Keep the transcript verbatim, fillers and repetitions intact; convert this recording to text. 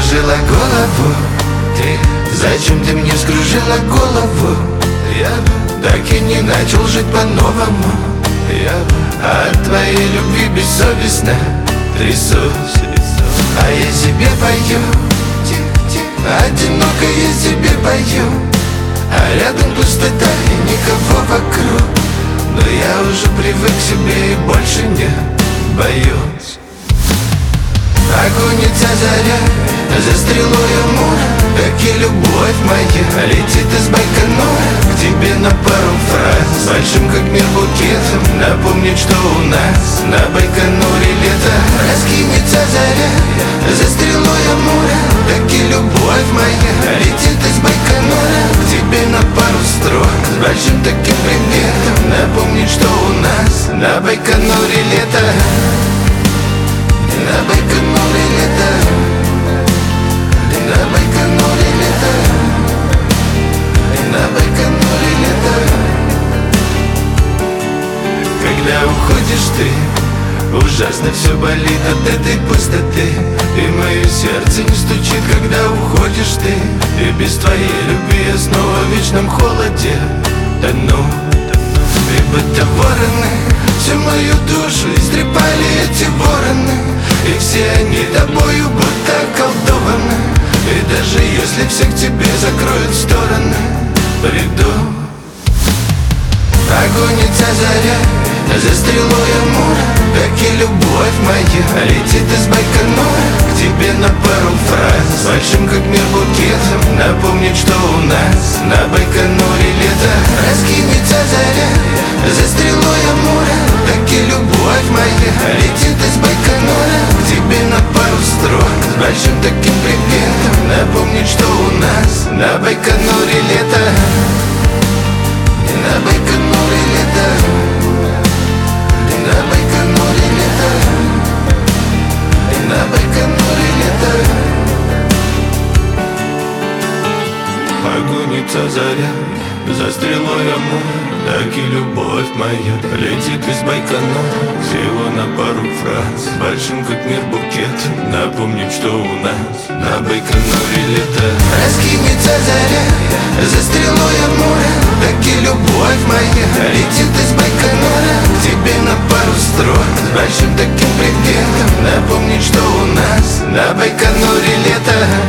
вскружила голову? Ты, зачем ты мне вскружила голову? Я бы так и не начал жить по-новому. Я бы от твоей любви бессовестно трясусь. А я себе пою, одиноко я себе пою, а рядом пустота и никого вокруг. Но я уже привык к себе и больше не боюсь. Окунется заря за стрелой амура, как и любовь моя летит из Байконура к тебе на пару фраз, большим как мир букетом, напомнить, что у нас на Байконуре лето. Раскинется заря за стрелой амура, как и любовь моя летит из Байконура к тебе на пару строк, с большим таким приветом, напомнить, что у нас на Байконуре лето. На Байконуре лето, на Байконуре лето, на Байконуре лето. Когда уходишь ты, ужасно все болит от этой пустоты, и мое сердце не стучит, когда уходишь ты. И без твоей любви я снова в вечном холоде тону. И будто вороны всю мою душу истрепали эти вороны, и все они тобою будто околдованы. И даже если всех тебе закроют стороны, приду. Окунется заря за стрелой амура, как и любовь моя летит из Байконура к тебе на пару фраз, большим как мир букетом, напомнить, что у нас на Байконуре лето. Раскинется заря за стрелой амура, как и любовь моя летит из Байконура к тебе на пару строк, с большим таким приветом, напомнить, что у нас на Байконуре лето. На Байконуре лето, на Байконуре лето, на Байконуре лето. Окунется заря за стрелой амура, так и любовь моя летит из Байконура всего на пару фраз, большим как мир букетом, напомнить, что у нас на Байконуре лето. Раскинется заря за стрелой амура, так и любовь моя летит из Байконура к тебе на пару строк, с большим таким приветом, напомнить, что у нас на Байконуре лето.